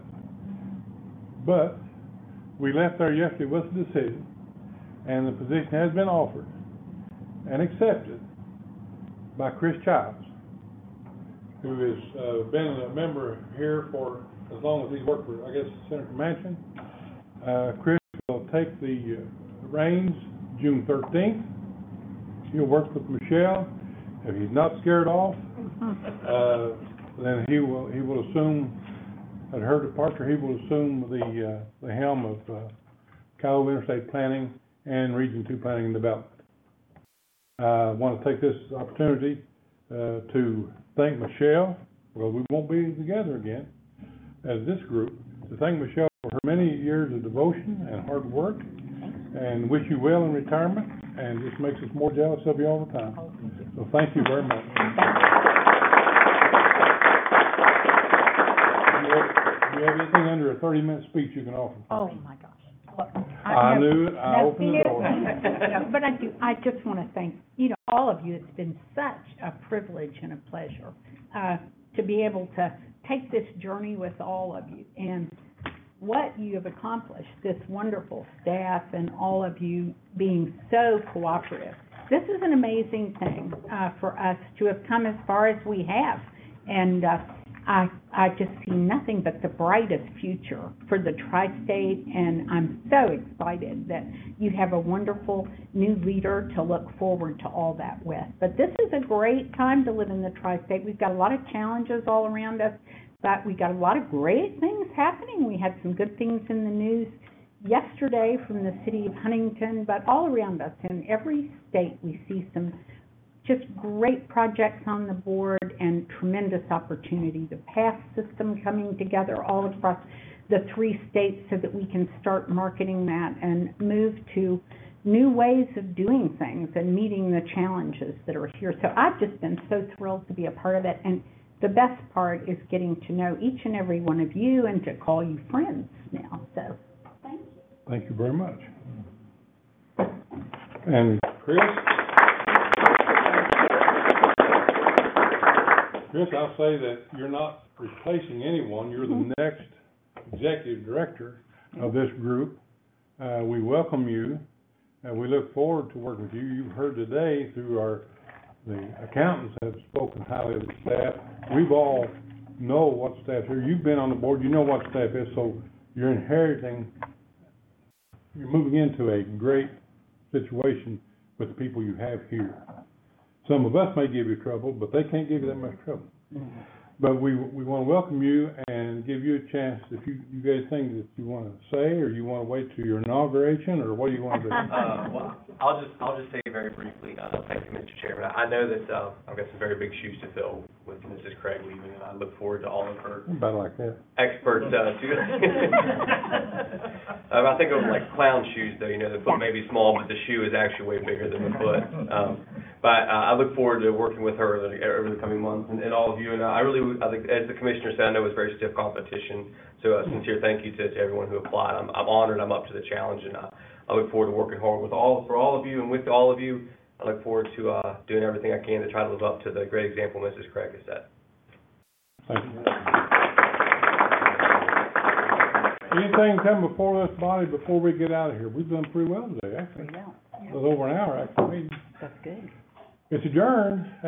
But we left there yesterday with a decision, and the position has been offered and accepted by Chris Childs, who has uh, been a member here for as long as he's worked for, I guess, Senator Manchin. Uh, Chris will take the uh, reins June thirteenth. He'll work with Michelle. If he's not scared off, uh, then he will he will assume, at her departure, he will assume the uh, the helm of uh, Cuyahoga Interstate Planning and Region two Planning and Development. Uh, I want to take this opportunity uh, to thank Michelle, well, we won't be together again as this group, to thank Michelle for her many years of devotion and hard work, and wish you well in retirement, and this makes us more jealous of you all the time. So thank you very much. Do you have, do you have anything under a thirty-minute speech you can offer? Oh, my gosh. Well, I have- knew it. I no, opened the you- door. no, But I do, I just want to thank, you know, all of you. It's been such a privilege and a pleasure uh, to be able to take this journey with all of you. And what you have accomplished, this wonderful staff and all of you being so cooperative. This is an amazing thing uh, for us to have come as far as we have. And uh, I, I just see nothing but the brightest future for the Tri-State, and I'm so excited that you have a wonderful new leader to look forward to all that with. But this is a great time to live in the Tri-State. We've got a lot of challenges all around us, but we got a lot of great things happening. We had some good things in the news yesterday from the city of Huntington, but all around us in every state we see some just great projects on the board and tremendous opportunity. The PASS system coming together all across the three states so that we can start marketing that and move to new ways of doing things and meeting the challenges that are here. So I've just been so thrilled to be a part of it. And the best part is getting to know each and every one of you and to call you friends now. So thank you. Thank you very much. And Chris? Chris, I'll say that you're not replacing anyone. You're the next executive director of this group. Uh, we welcome you, and we look forward to working with you. You've heard today through our, the accountants have spoken highly of the staff. We've all know what staff here. You've been on the board. You know what staff is, so you're inheriting, you're moving into a great situation with the people you have here. Some of us may give you trouble, but they can't give you that much trouble. But we, we want to welcome you and give you a chance, if you, you guys think that you want to say, or you want to wait till your inauguration, or what do you want to do? Uh, well, I'll just, I'll just say very briefly, uh, thank you, Mister Chairman. I know that, uh, I've got some very big shoes to fill with Missus Craig leaving, and I look forward to all of her About like that. experts, uh, to, um, I think of them like clown shoes, though, you know, the foot may be small, but the shoe is actually way bigger than the foot. Um, but, uh, I look forward to working with her over the, over the coming months, and, and all of you, and uh, I really, I think, as the Commissioner said, I know it was very stiff competition, so a sincere thank you to, to everyone who applied. I'm, I'm honored, I'm up to the challenge, and I, I look forward to working hard with all, for all of you, and with all of you. I look forward to, uh, doing everything I can to try to live up to the great example Missus Craig has set. Thank you. Anything come before this body before we get out of here? We've done pretty well today, actually. Pretty well. It was over an hour, actually. That's good. It's adjourned